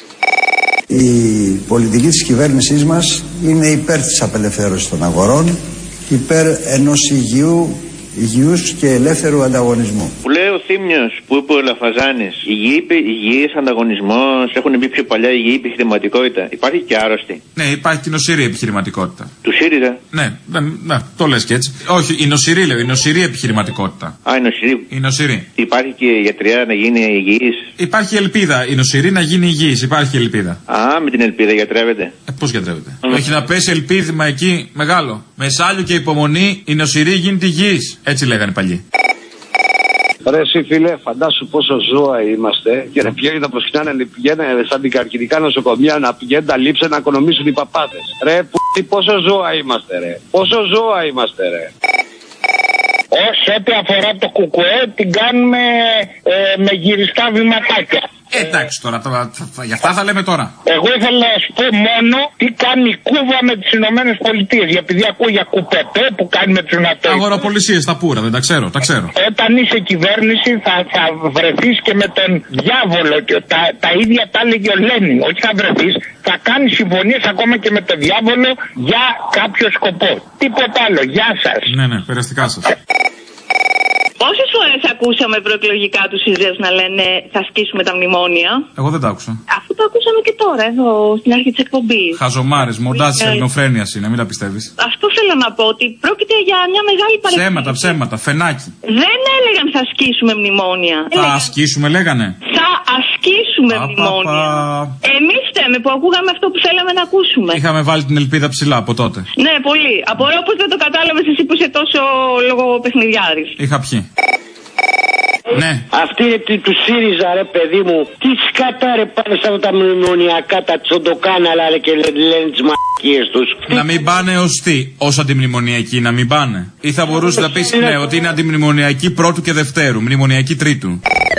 Η πολιτική της κυβέρνησής μας είναι υπέρ της απελευθέρωσης των αγορών, υπέρ ενός υγιού, υγιούς και ελεύθερου ανταγωνισμού. Που λέει ο Θήμιος που είπε ο Λαφαζάνης, υγιής ανταγωνισμός, έχουν μπει πιο παλιά υγιή επιχειρηματικότητα. Υπάρχει και άρρωστη. Ναι, υπάρχει και νοσηρή επιχειρηματικότητα. Του ΣΥΡΙΖΑ. Ναι, ναι, ναι, το λες και έτσι. Όχι, η νοσηρή λέω, η νοσηρή επιχειρηματικότητα. Α, η νοσηρή. Η νοσηρή. Υπάρχει και η γιατριά να γίνει υγιής. Υπάρχει ελπίδα η νοσηρή να γίνει υγιής, υπάρχει ελπίδα. Α, με την ελπίδα γιατρεύεται. Ε, πώς γιατρεύεται. Mm. Έχει να πέσει ελπίδημα εκεί μεγάλο. Με σάλιο και υπομονή η νοσηρή γίνεται υγιής. Έτσι λέγανε οι παλιοί. Ρε εσύ φίλε, φαντάσου πόσο ζώα είμαστε και να πηγαίνουν να προσκυνάνε, πηγαίνουν σαν την καρκινικά νοσοκομεία να πηγαίνουν τα λείψε να οικονομήσουν οι παπάδες. Ρε π***, πόσο ζώα είμαστε ρε, πόσο ζώα είμαστε ρε. Όσο ό,τι αφορά το κουκουέ την κάνουμε ε, με γυριστά βηματάκια. Ε, εντάξει τώρα, τώρα θα, θα, για αυτά θα λέμε τώρα. Εγώ ήθελα να σου πω μόνο τι κάνει η Κούβα με τις Ηνωμένες Πολιτείες. Γιατί ακούω για κουπεπέ που κάνει με τους Νατοϊκούς. Αγοραπολισίες τα πουρα, δεν τα ξέρω, τα ξέρω. Όταν είσαι κυβέρνηση θα, θα βρεθείς και με τον διάβολο. Και τα, τα ίδια τα έλεγε ο Λένιν. Όχι θα βρεθείς, θα κάνεις συμφωνίες ακόμα και με τον διάβολο για κάποιο σκοπό. Τίποτα άλλο. Γεια σας. Ναι, ναι, περαστικά σας. Πόσες φορές ακούσαμε προεκλογικά τους ΣΥΡΙΖΑ να λένε θα σκίσουμε τα μνημόνια. Εγώ δεν τα άκουσα. Αυτό που το ακούσαμε και τώρα, εδώ στην αρχή της εκπομπής. Χαζομάρες, μοντάζ της ελληνοφρένειας είναι, μην τα πιστεύεις. Αυτό θέλω να πω, ότι πρόκειται για μια μεγάλη παρεξήγηση. Ψέματα, ψέματα, φενάκι. Δεν έλεγαν θα ασκήσουμε μνημόνια. Θα έλεγαν... ασκήσουμε, λέγανε. Θα ασκήσουμε πα, μνημόνια. Πα, πα. Εμείς φταίμε που ακούγαμε αυτό που θέλαμε να ακούσουμε. Είχαμε βάλει την ελπίδα ψηλά από τότε. Ναι, πολύ. Απορώ πως δεν το κατάλαβες εσύ που είσαι τόσο λογοπαιχνιδιάρης. Είχα πιει. Ναι. Αυτή είναι του ΣΥΡΙΖΑ, ρε παιδί μου. Τι σκατά ρε πάνε σε αυτά τα μνημονιακά, τα τσοντοκάναλα ρε, και λένε τις μαλακίες τους. Να μην πάνε ως τι, ως αντιμνημονιακοί, να μην πάνε. Ή θα μπορούσε να πεις ναι, ότι είναι αντιμνημονιακοί πρώτου και δευτέρου, μνημονιακοί τρίτου.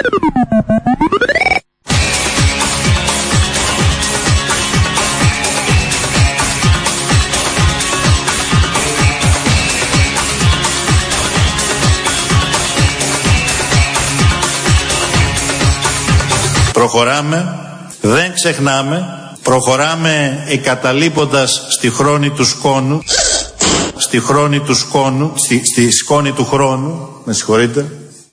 Προχωράμε, δεν ξεχνάμε, προχωράμε εγκαταλείποντας στη χρόνη του σκόνου, στη χρόνη του σκόνου, στη, στη σκόνη του χρόνου, με συγχωρείτε.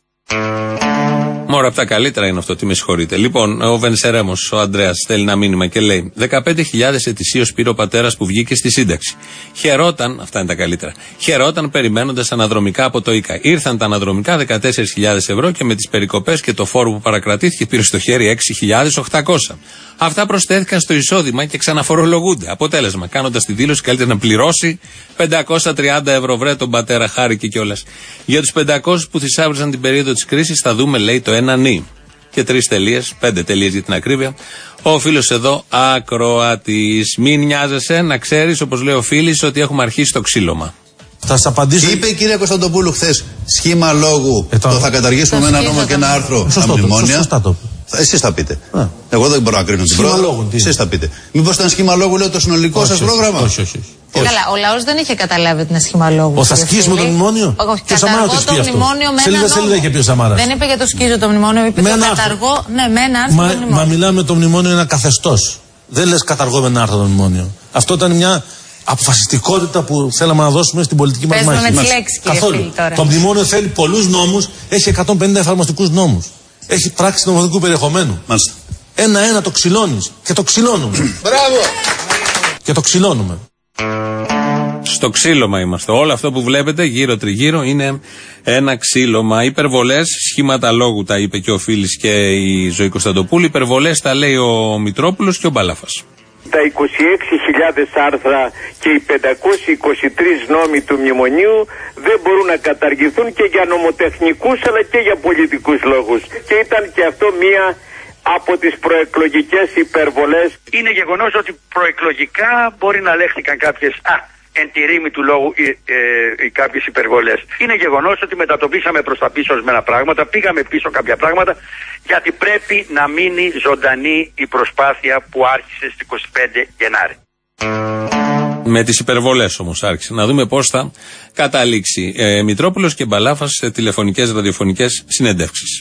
Μόρα από τα καλύτερα είναι αυτό, τι με συγχωρείτε. Λοιπόν, ο Βενσερέμος, ο Ανδρέας, στέλνει ένα μήνυμα και λέει: δεκαπέντε χιλιάδες ετησίως πήρε ο πατέρας που βγήκε στη σύνταξη. Χαιρόταν, αυτά είναι τα καλύτερα. Χαιρόταν περιμένοντας αναδρομικά από το ΙΚΑ. Ήρθαν τα αναδρομικά δεκατέσσερις χιλιάδες ευρώ και με τις περικοπές και το φόρο που παρακρατήθηκε πήρε στο χέρι έξι χιλιάδες οκτακόσια. Αυτά προσθέθηκαν στο εισόδημα και ξαναφορολογούνται. Αποτέλεσμα, κάνοντας τη δήλωση, καλύτερα να πληρώσει πεντακόσια τριάντα ευρώ. Βρε τον πατέρα, χάρηκε κιόλας. Για τους πεντακόσιους που θησάβριζαν την περίοδο της κρίσης, θα δούμε, λέει, το ένα νι. Και τρεις τελείες, πέντε τελείες για την ακρίβεια. Ο φίλος εδώ, ακροατής. Μην νοιάζεσαι, να ξέρεις, όπως λέει ο φίλης, ότι έχουμε αρχίσει το ξύλωμα. Θα σας απαντήσω. Είπε η κυρία Κωνσταντοπούλου χθες, σχήμα λόγου, ε, το θα καταργήσουμε με ένα νόμο και ένα άρθρο στα μνημόνια. Σωστά το. Εσείς θα πείτε. Α. Εγώ δεν μπορώ να κρίνω την πρόοδο. Εσείς θα πείτε. Μήπως ήταν σχήμα λόγου, λέω, το συνολικό σας πρόγραμμα. Όχι, όχι. Καλά, ο λαός δεν είχε καταλάβει ότι είναι σχήμα λόγου. Ο θα σκίσουμε το μνημόνιο. Όχι, καταργώ το μνημόνιο με ένα νόμο. Σελίδα είχε πει ο Σαμάρας. Δεν είπε για το σκίζω το μνημόνιο, είπε το καταργώ, ναι, με ένα άρθρο. Μα, μα μιλάμε το μνημόνιο είναι ένα καθεστώς. Δεν λες καταργώ με ένα άρθρο το μνημόνιο. Αυτό ήταν μια αποφασιστικότητα που θέλαμε να δώσουμε στην πολιτική μας μάχη. Πες με τις λέξεις, κύριε Φίλη, τώρα. Το μνημόνιο θέλει πολλούς νόμους, έχει εκατόν πενήντα εφαρμοστικούς νόμους. Έχει πράξη νομοθετικού περιεχομένου. Μάλιστα. Ένα-ένα το ξυλώνεις και το ξυλώνουμε. Μπράβο! Και το ξυλώνουμε. Στο ξύλωμα είμαστε. Όλο αυτό που βλέπετε γύρω τριγύρω είναι ένα ξύλωμα. Υπερβολές, σχήματα λόγου τα είπε και ο Φίλης και η Ζωή Κωνσταντοπούλου. Υπερβολές τα λέει ο Μητρόπουλος και ο Μπάλαφας. Τα είκοσι έξι χιλιάδες άρθρα και οι πεντακόσιοι είκοσι τρεις νόμοι του μνημονίου δεν μπορούν να καταργηθούν και για νομοτεχνικούς αλλά και για πολιτικούς λόγους. Και ήταν και αυτό μία από τις προεκλογικές υπερβολές. Είναι γεγονός ότι προεκλογικά μπορεί να λέχθηκαν κάποιες α, εν τη ρήμη του λόγου ε, ε, ε, κάποιες υπερβολές. Είναι γεγονός ότι μετατοπίσαμε προς τα πίσω ορισμένα πράγματα, πήγαμε πίσω κάποια πράγματα, γιατί πρέπει να μείνει ζωντανή η προσπάθεια που άρχισε στις είκοσι πέντε Γενάρη. Με τις υπερβολές όμως άρχισε. Να δούμε πώς θα καταλήξει. Ε, Μητρόπουλος και Μπαλάφας σε τηλεφωνικές, ραδιοφωνικές συνεντεύξεις.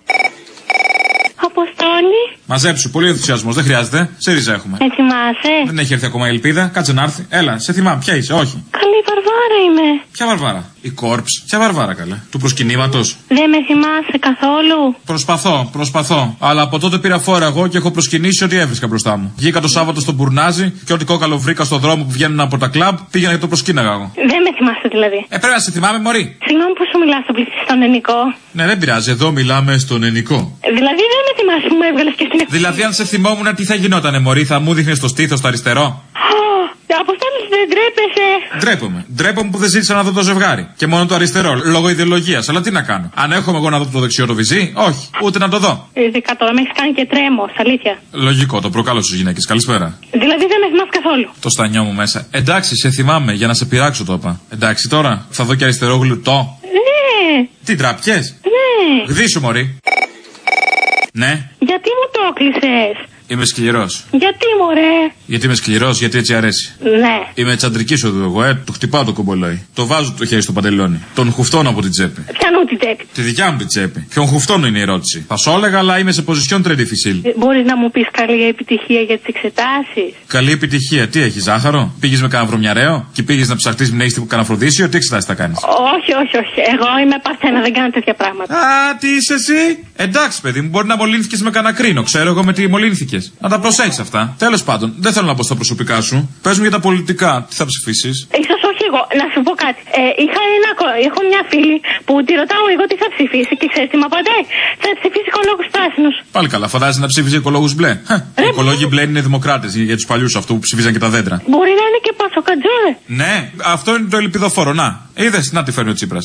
Αποστόλη. Μαζέψου, πολύ ενθουσιασμός, δεν χρειάζεται. ΣΥΡΙΖΑ έχουμε. Με θυμάσαι? Δεν έχει έρθει ακόμα η ελπίδα, κάτσε να έρθει. Έλα, σε θυμάμαι, ποια είσαι, όχι. Καλή Βαρβάρα είμαι. Ποια Βαρβάρα? Η Κόρψ. Ποια Βαρβάρα, καλέ? Του προσκυνήματος. Δεν με θυμάσαι καθόλου. Προσπαθώ, προσπαθώ. Αλλά από τότε πήρα φόρα εγώ και έχω προσκυνήσει ό,τι έβρισκα μπροστά μου. Βγήκα το Σάββατο στον Μπουρνάζι και ό,τι κόκαλο βρήκα στον δρόμο που βγαίνουν από τα κλαμπ πήγαινα και το προσκύναγα εγώ. Δεν με θυμάσαι δηλαδή. Ε, πρέπει να σε θυμάμαι, μωρή. Συγγνώμη που σου μιλάω στον στον ελληνικό. Ναι, δεν πειράζει, εδώ μιλάμε στον ελληνικό. Δηλαδή δεν με θυμάσαι που μου έβγαλε και στην. Δηλαδή, αν σε θυμόμουν, τι θα γινότανε, μωρή, θα μου δείχνε το στήθος το αριστερό. Αποστόλη, δεν ντρέπεσαι. Ντρέπομαι. Ντρέπομαι που δεν ζήτησα να δω το ζευγάρι. Και μόνο το αριστερό, λόγω ιδεολογίας. Αλλά τι να κάνω. Αν έχω εγώ να δω το δεξιό το βυζί, όχι. Ούτε να το δω. Ειδικά τώρα με έχει κάνει και τρέμω, αλήθεια. Λογικό, το προκαλώ στις γυναίκες. Καλησπέρα. Δηλαδή δεν με θυμάσαι καθόλου. Το στανιό μου μέσα. Εντάξει, σε θυμάμαι για να σε πειράξω το είπα. Εντάξει τώρα, θα δω και αριστερό γλουτό. Ναι. Τι τραπιές. Ναι. Γδίσου, μωρή. Ναι. Γιατί μου το έκλεισες? Είμαι σκληρός. Γιατί, μωρέ? Γιατί είμαι σκληρός, γιατί έτσι αρέσει. Ναι. Είμαι τσαντρική οδού εγώ, ε. Του χτυπάω το κομπολόι. Το βάζω το χέρι στο παντελόνι. Τον χουφτώνω από την τσέπη. Ποιανού την τσέπη? Τη δικιά μου την τσέπη. Ποιον χουφτώνω είναι η ερώτηση. Θα σου έλεγα, αλλά είμαι σε position très difficile. Μπορείς να μου πεις καλή επιτυχία για τις εξετάσεις? Καλή επιτυχία. Τι έχει, ζάχαρο? Πήγες με κανένα βρωμιαρέο και πήγες να ψαχτείς μην έχεις κανένα φροντίσιο. Τι εξετάσεις θα κάνεις? Όχι, όχι, όχι. Εγώ είμαι παρθένα, δεν κάνω τέτοια πράγματα. Α, τι είσαι εσύ? Εντάξει, παιδί μου, μπορεί να μολύνθηκες με κανένα κρίνο. Ξέρω εγώ με τι μολύνθηκες. τέτοιες. Να τα προσέξεις αυτά. Τέλος πάντων, δεν θέλω να πω στα προσωπικά σου. Πες μου για τα πολιτικά, τι θα ψηφίσεις? Ίσως όχι εγώ, να σου πω κάτι. Ε, είχα ένα, έχω μια φίλη που τη ρωτάω εγώ τι θα ψηφίσει και ξέρεις τι μου απαντάει. Θα ψηφίσει οικολόγους πράσινους. Πάλι καλά, φαντάζεσαι να ψήφιζε οικολόγους μπλε. Οι οικολόγοι μπλε είναι δημοκράτες για τους παλιούς αυτού που ψηφίζαν και τα δέντρα. Μπορεί να είναι και πασοκατζόρε. Ναι, αυτό είναι το ελπιδοφόρο. Να, είδες, να τι φέρνει ο Τσίπρας.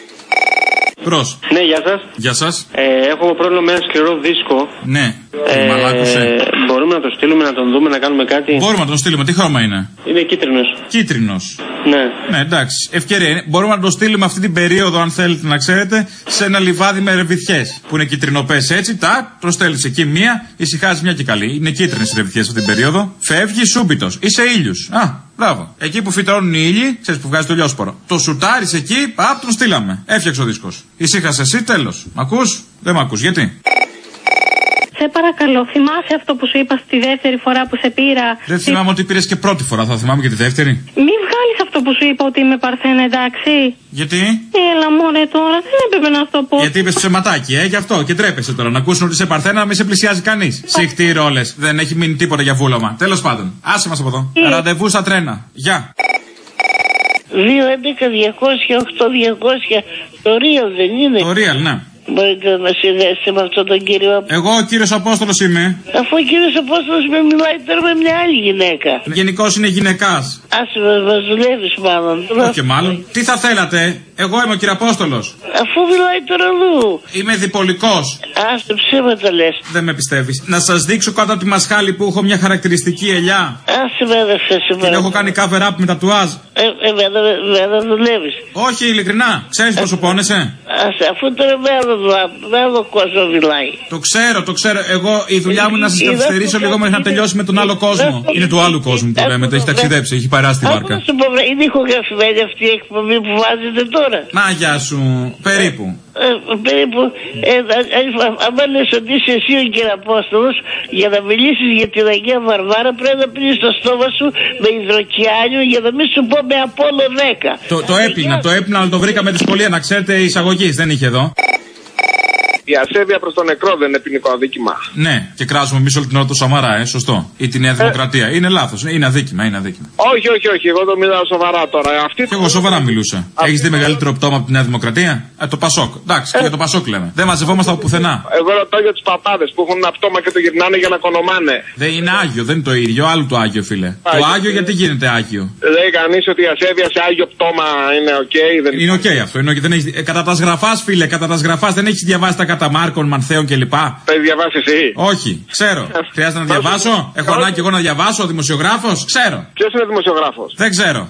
Προς. Ναι, γεια σας. Γεια σας. Ε, έχω πρόβλημα με ένα σκληρό δίσκο. Ναι. Ε, μαλάκωσε. Μπορούμε να το στείλουμε, να τον δούμε, να κάνουμε κάτι? Μπορούμε να τον στείλουμε. Τι χρώμα είναι? Είναι κίτρινος. Κίτρινος. Ναι. Ναι, εντάξει. Ευκαιρία είναι. Μπορούμε να το στείλουμε αυτή την περίοδο, αν θέλετε να ξέρετε, σε ένα λιβάδι με ρεβιθιές. Που είναι κυτρινοπές έτσι. Τα προστέλνεις εκεί μία, ησυχάζει μια και καλή. Είναι κίτρινες οι ρεβιθιές αυτή την περίοδο. Φεύγει σούμπιτος. Είσαι ήλιος. Α. Μπράβο. Εκεί που φυτρώνουν οι ήλιοι, ξέρεις που βγάζει το λιόσπορο. Το σουτάρεις εκεί, παπ, τον στείλαμε. Έφτιαξε ο δίσκος. Ησύχασε εσύ, τέλος. Μ' ακούς? Δεν μ' ακούς. Γιατί? Σε παρακαλώ, θυμάσαι αυτό που σου είπα στη δεύτερη φορά που σε πήρα? Δεν θυμάμαι ότι πήρες και πρώτη φορά, θα θυμάμαι και τη δεύτερη. Μη βγάλεις αυτό που σου είπα ότι είμαι παρθένα, εντάξει? Γιατί? Έλα μωρέ τώρα, δεν έπρεπε να σου το πω. Γιατί είπες ψεματάκι, ε, γι' αυτό και τρέπεσαι τώρα. Να ακούσουν ότι είσαι παρθένα, να μην σε πλησιάζει κανείς. Συχτή ρόλες, δεν έχει μείνει τίποτα για βούλωμα. Τέλος πάντων, άσε μας από εδώ. Τι? Ραντεβού στα τρένα. Γεια. δύο έντεκα διακόσια οκτώ διακόσια το Real δεν είναι? Το Real, ναι. Μπορείτε να συνδέσετε με αυτόν τον κύριο? Εγώ ο κύριος Απόστολος είμαι. Αφού ο κύριος Απόστολος με μιλάει τώρα με μια άλλη γυναίκα. Γενικώς είναι γυναικάς. Άσε μας δουλεύεις μάλλον. Όχι μάλλον. Τι θα θέλατε? Εγώ είμαι ο κύριος Απόστολος. Αφού μιλάει τώρα αλλού. Είμαι διπολικός. Άσε ψέματα λες. Δεν με πιστεύεις. Να σας δείξω κάτω από τη μασχάλη που έχω μια χαρακτηριστική ελιά. Άσε βέβαια σε Την έχω κάνει cover up με τατουάζ. Ε, ε, βέβαια δουλεύεις. Όχι, ειλικρινά. Ξέρεις πόσο πόνεσαι? Άσε, αφού τώρα με άλλο κόσμο μιλάει. Το ξέρω, το ξέρω. Εγώ η δουλειά μου είναι να σας καθυστερήσω λίγο μέχρι να τελειώσει με τον άλλο κόσμο. Είναι του άλλου κόσμου που λέμε. Το έχει ταξιδέψει, έχει παράσει τη βάρκα. Είναι ηχογραφημένη αυτή η εκπομπή που βάζετε τώρα. Να, γεια σου. Περίπου. Ε, περίπου. Ε, αν λες ότι είσαι εσύ ο κύριος Απόστολος, για να μιλήσεις για την Αγία Βαρβάρα πρέπει να πίνεις το στόμα σου με υδροκιάνιο για να μην σου πω με Απόλλω δέκα. Το, το έπινα, το έπινα, αλλά το βρήκα με δυσκολία, να ξέρετε, εισαγωγής. Δεν είχε εδώ. Η ασέβεια προς τον νεκρό δεν είναι ποινικό αδίκημα? Ναι, και κράζουμε εμείς όλη την ώρα το Σαμαρά, ε, σωστό. Ή τη Νέα Δημοκρατία. Ε. Είναι λάθος, είναι αδίκημα, είναι αδίκημα. Όχι, όχι, όχι, εγώ το μιλάω σοβαρά τώρα. Αυτή... Και εγώ σοβαρά μιλούσα. Έχεις δει μεγαλύτερο πτώμα από τη Νέα Δημοκρατία? Ε, το Πασόκ. Εντάξει, ε. και για το Πασόκ λέμε. Δεν μαζευόμαστε από πουθενά. Εγώ ρωτάω για τους παπάδες που έχουν ένα πτώμα και το γυρνάνε για να κονομάνε. Δεν είναι άγιο, δεν είναι το ίδιο, άλλο το άγιο, φίλε. Άγιο. Το άγιο γιατί γίνεται άγιο? Λέει κανείς ότι η ασέβεια σε άγιο πτώμα είναι οκ? Okay, δεν... Είναι οκ okay αυτό. Είναι okay. Δεν έχεις... ε, κατά τα σγραφάς, φίλε, κατά τα σγραφάς δεν έχεις διαβάσει τα καταμάρκων, Μανθέων κλπ. Τα έχει διαβάσει εσύ? Όχι, ξέρω. Χρειάζεται να διαβάσω? Έχω ανάγκη εγώ να διαβάσω? Δημοσιογράφος? Ξέρω. Ποιος είναι δημοσιογράφος? Δεν ξέρω.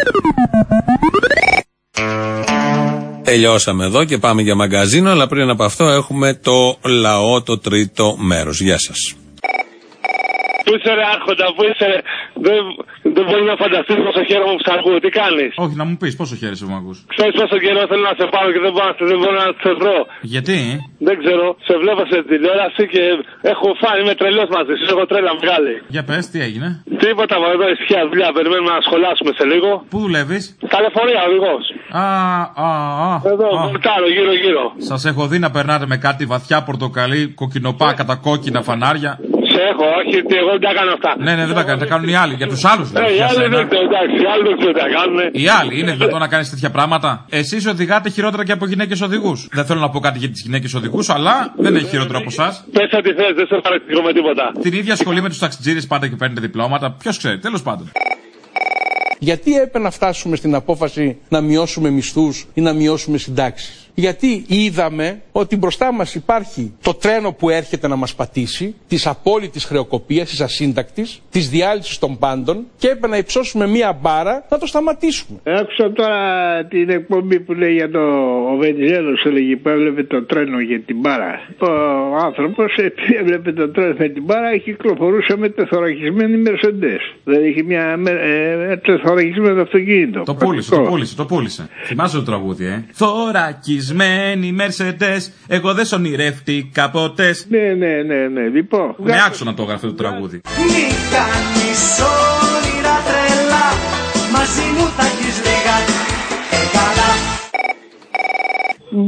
Τελειώσαμε εδώ και πάμε για μαγκαζίνο, αλλά πριν από αυτό έχουμε το λαό, το τρίτο μέρος. Γεια σας. Πού είσαι ρε άρχοντα, πού είσαι ρε... Δεν, δεν μπορεί να φανταστείς πόσο χαίρομαι που σ' ακούω, τι κάνεις? Όχι, να μου πεις πόσο χαίρεσαι που μ' ακούς. Ξέρεις πόσο καιρό θέλω να σε πάρω και δεν μπορώ, δεν μπορώ να σε βρω. Γιατί? Δεν ξέρω, σε βλέπω σε τηλεόραση και έχω φάει, είμαι τρελός μαζί σου, έχω τρέλα μεγάλη. Για πες, τι έγινε? Τίποτα, μα εδώ ισχύα δουλειά, περιμένουμε να σχολάσουμε σε λίγο. Πού δουλεύεις? Στα λεωφορεία, οδηγός. Α, α, α. Εδώ, βολτάρω γύρω γύρω. Σας έχω δει να περνάτε με κάτι βαθιά πορτοκαλί, κοκκινοπά, κατά κόκκινα φανάρια. Σε έχω, όχι, εγώ δεν τα κάνω αυτά. Ναι, ναι, δεν τα κάνω, τα κάνουν οι άλλοι. Για τους άλλους δηλαδή. Ε, οι άλλοι δεν τα κάνουν. Οι άλλοι, είναι δυνατόν να κάνεις τέτοια πράγματα? Εσείς οδηγάτε χειρότερα και από γυναίκες οδηγούς. Δεν θέλω να πω κάτι για τις γυναίκες οδηγούς, αλλά δεν έχει χειρότερο από εσάς. Πες ό,τι θες, δεν σε παρεξηγώ με τίποτα. Την ίδια σχολή με τους ταξιτζίδες πάτε και παίρνετε διπλώματα. Ποιος ξέρει, τέλος πάντων. Γιατί έπρεπε να φτάσουμε στην απόφαση να μειώσουμε μισθούς ή να μειώσουμε συντάξεις? Γιατί είδαμε ότι μπροστά μας υπάρχει το τρένο που έρχεται να μας πατήσει, της απόλυτης χρεοκοπίας, της ασύντακτης, της διάλυσης των πάντων, και έπρεπε να υψώσουμε μία μπάρα να το σταματήσουμε. Άκουσα τώρα την εκπομπή που λέει για το ο Βενιζέλος, έλεγε που έβλεπε το τρένο για την μπάρα. Ο άνθρωπος έβλεπε το τρένο με την μπάρα και κυκλοφορούσε με τεθωρακισμένη Mercedes. Δηλαδή είχε μια ε, τεθωρακισμένο αυτοκίνητο. Το πούλησε, το πούλησε, το πούλησε. Θυμάσαι το τραγούδι, ε. Θωρακισμένη Mercedes, εγώ δεν σ' ονειρεύτηκα ποτέ. Ναι, ναι, ναι, ναι, λοιπόν. Με άξονα το έγραφε το τραγούδι. Μη κάνεις όνειρα τρελά, μαζί μου θα έχεις λίγα. Ε, καλά.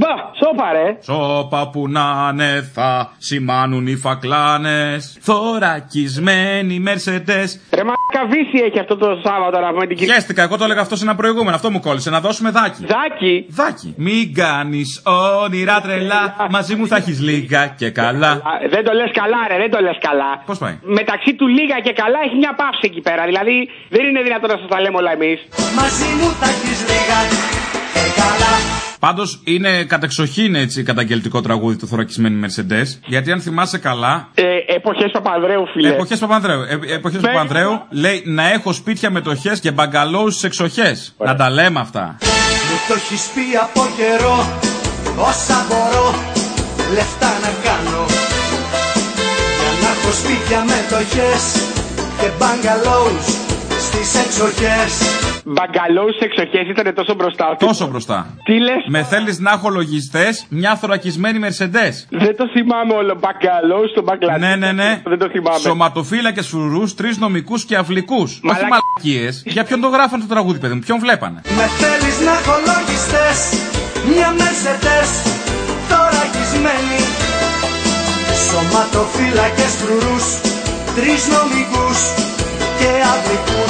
Μπα, σώπα ρε. Σώπα που να είναι θα σημάνουν οι φακλάνες. Θωρακισμένοι Μερσεντές. Ρε μα καβίση έχει αυτό το Σάββατο να πούμε την κυρία. Χαίστηκα, εγώ το έλεγα αυτό σε ένα προηγούμενο. Αυτό μου κόλλησε. Να δώσουμε δάκι. Δάκι. Δάκι. Μην κάνεις όνειρα τρελά. Μαζί μου θα έχεις λίγα και καλά. Δεν το λες καλά, ρε, δεν το λες καλά. Πώς πάει? Μεταξύ του λίγα και καλά έχει μια παύση εκεί πέρα. Δηλαδή δεν είναι δυνατόν να σας τα λέμε όλα εμείς. Μαζί μου θα έχεις λίγα και καλά. Πάντως είναι κατεξοχήν έτσι καταγγελτικό τραγούδι του Θωρακισμένοι Μερσεντές. Γιατί αν θυμάσαι καλά. Ε, εποχές Παπανδρέου, φίλε. Εποχές Παπανδρέου. Ε, εποχές Μπε... Παπανδρέου λέει να έχω σπίτια μετοχές και μπαγκαλόους στις εξοχές. Να τα λέμε αυτά. Μου το έχεις πει από καιρό. Όσα μπορώ λεφτά να κάνω. Για να έχω σπίτια μετοχές και μπαγκαλόους στις εξοχές. Μπαγκαλόους στις εξοχές ήταν τόσο μπροστά. Τόσο μπροστά. Τι λες? Με θέλεις να έχω λογιστές, μια θωρακισμένη Μερσεντές. Δεν το θυμάμαι όλο. Μπαγκαλόους στο Μπαγκλαντές. Ναι, ναι, ναι. Δεν το θυμάμαι. Σωματοφύλακες φρουρούς, τρεις νομικούς και αυλικούς. Μαλα... Όχι μαλακίες. Για ποιον το γράφανε το τραγούδι, παιδί μου, ποιον βλέπανε. Με θέλεις να έχω λογιστές, μια Μερσεντές θωρακισμένη. Σωματοφύλακες φρουρούς, τρεις νομικούς και αυλικούς.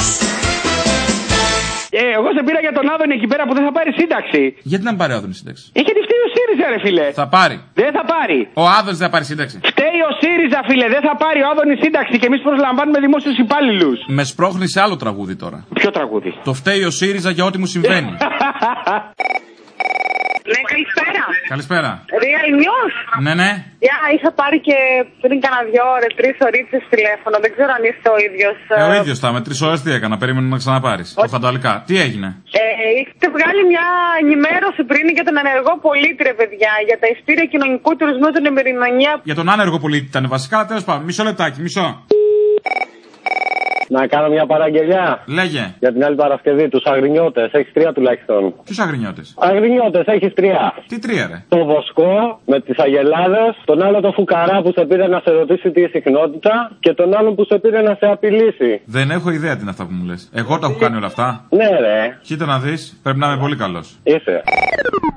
Ε, εγώ σε πήρα για τον Άδωνη εκεί πέρα που δεν θα πάρει σύνταξη. Γιατί να μην πάρει ο Άδωνη σύνταξη? Είχε τη φταίει ο ΣΥΡΙΖΑ, ρε φίλε. Θα πάρει. Δεν θα πάρει. Ο Άδωνης δεν θα πάρει σύνταξη. Φταίει ο ΣΥΡΙΖΑ, φίλε. Δεν θα πάρει ο Άδωνης σύνταξη και εμείς προσλαμβάνουμε δημόσιους υπάλληλους. Με σπρώχνει σε άλλο τραγούδι τώρα. Ποιο τραγούδι? Το φταίει ο ΣΥΡΙΖΑ για ό,τι μου συμβαίνει. Ναι, καλησπέρα. Καλησπέρα. Real News. Ναι, ναι. Γεια, yeah, είχα πάρει και πριν κάνα δύο ώρες, τρεις ωρίτσες τηλέφωνο. Δεν ξέρω αν είστε ο ίδιος. Ε, ο ίδιος θα, με τρεις ώρες τι έκανα, περίμενα να ξαναπάρεις. Ο... Φανταλικά. Τι έγινε? Ε, έχετε βγάλει μια ενημέρωση πριν για τον ανεργό πολίτη, ρε παιδιά, για τα εισιτήρια κοινωνικού τουρισμού στην Εμμυρινωνία. Για τον άνεργο πολίτη ήταν βασικά, τέλος πάντων. Μισό λεπτάκι, μισό. Να κάνω μια παραγγελιά. Λέγε. Για την άλλη Παρασκευή, τους αγρινιώτες. Έχεις τρία τουλάχιστον. Ποιους αγρινιώτες? Αγρινιώτες, έχεις τρία. Τι τρία, ρε? Το Βοσκό με τις Αγελάδες. Τον άλλο το Φουκαρά που σε πήρε να σε ρωτήσει τι συχνότητα. Και τον άλλον που σε πήρε να σε απειλήσει. Δεν έχω ιδέα τι είναι αυτά που μου λες. Εγώ τα έχω κάνει όλα αυτά. Ναι, ρε. Κοίτα να δεις, πρέπει να είμαι πολύ καλός. Είσαι.